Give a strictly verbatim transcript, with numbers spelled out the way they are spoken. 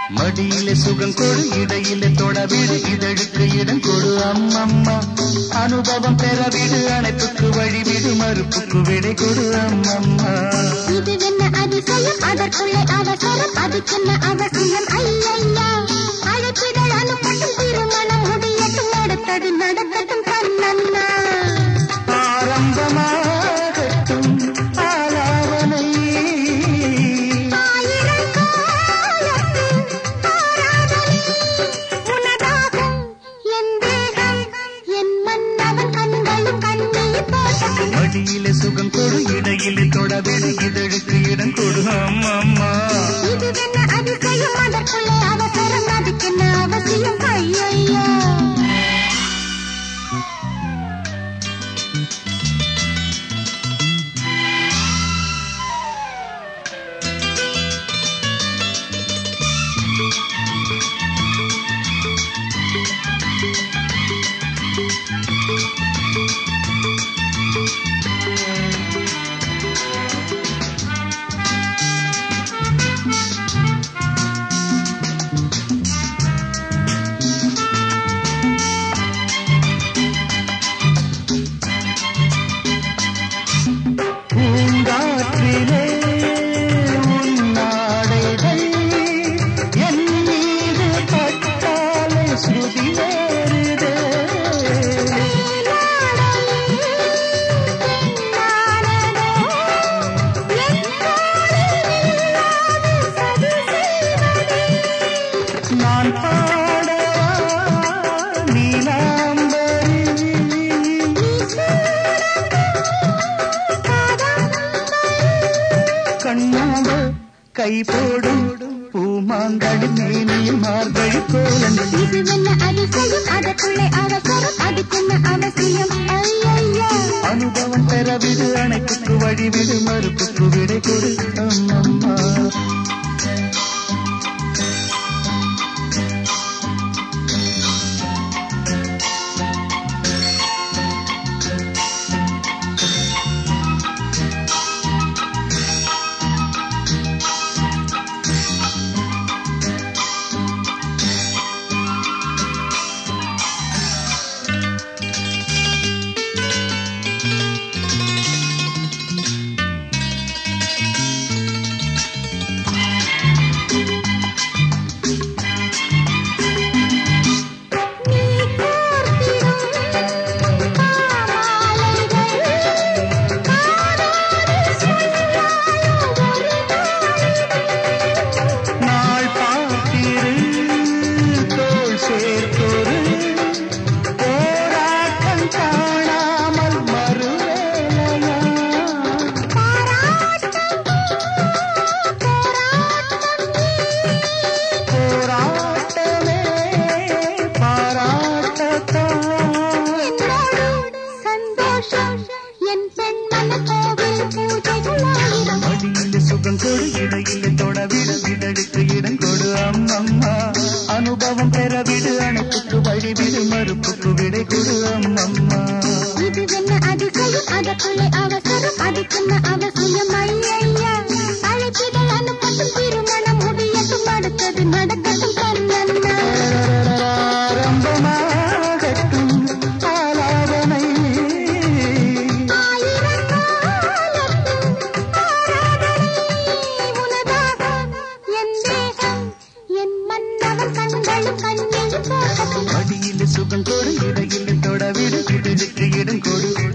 மடியிலே சுகம் கொடு, இடையிலே தொடவிடு, இதழுக்கு இடம் கொடு அம்மம்மா. அனுபவம் பெறவிடு, அணைப்புக்கு வழிவிடு, மறுப்புக்கு விடை கொடு அம்மம்மா. இது என்ன அதிசயம், அதற்குள்ளே அவசரம், அதுக்கென்ன அவசியம் ஐயா. அழைப்பிதழ் அனுப்பட்டும், திருமணம் முடியட்டும், நடத்தது நடக்கட்டும் கண்ணண்ணா. ஆரம்பமாகட்டும் ஆலாவனை, மடியிலே சுகம் கொடு, இடையிலே தொடவிடு, இதழுக்கு இடம் கொடு அம்மம்மா. இது என்ன அதிசயம், அதற்குள்ளே அவசரம், அதுக்கென்ன அவசியம் ஐயா. பூங்காற்றிலே உன்னாடைகள் என் மீது பட்டாலே ஸ்ருதி வேறுதே. நான் பாடவா நீலாம்பரி, கண்ணாக கை போடும் பூமாங்கடி மேனியில் மார்கழி கோலங்கள். இது என்ன அதிசயம், அதற்குள்ளே அவசரம், அதுக்கென்ன அவசியம் ஐயா. அனுபவம் பெறவிடு, அணைப்புக்கு வழிவிடு, மறுப்புக்கு விடை கொடு அம்மம்மா. மடியிலே சுகம் கொடு, இடையிலே தொடவிடு, இதழுக்கு இடம் கொடு அம்மம்மா. அனுபவம் பெறவிடு, அணைப்புக்கு வழிவிடு, மறுப்புக்கு விடை கொடு அம்மம்மா. இது என்ன அதிசயம், அதற்குள்ளே அவசரம், அதுக்கென்ன அவசியம் ஐயா. அழைப்பிதழ் அனுப்பட்டும், திருமணம் முடியட்டும், அடுத்தது நடக்கட்டும் கண்ணண்ணா. ஆரம்பமாகட்டும் ஆலாவனை, மடியிலே சுகம் கொடு, இடையிலே தொடவிடு, இதழுக்கு இடம் கொடு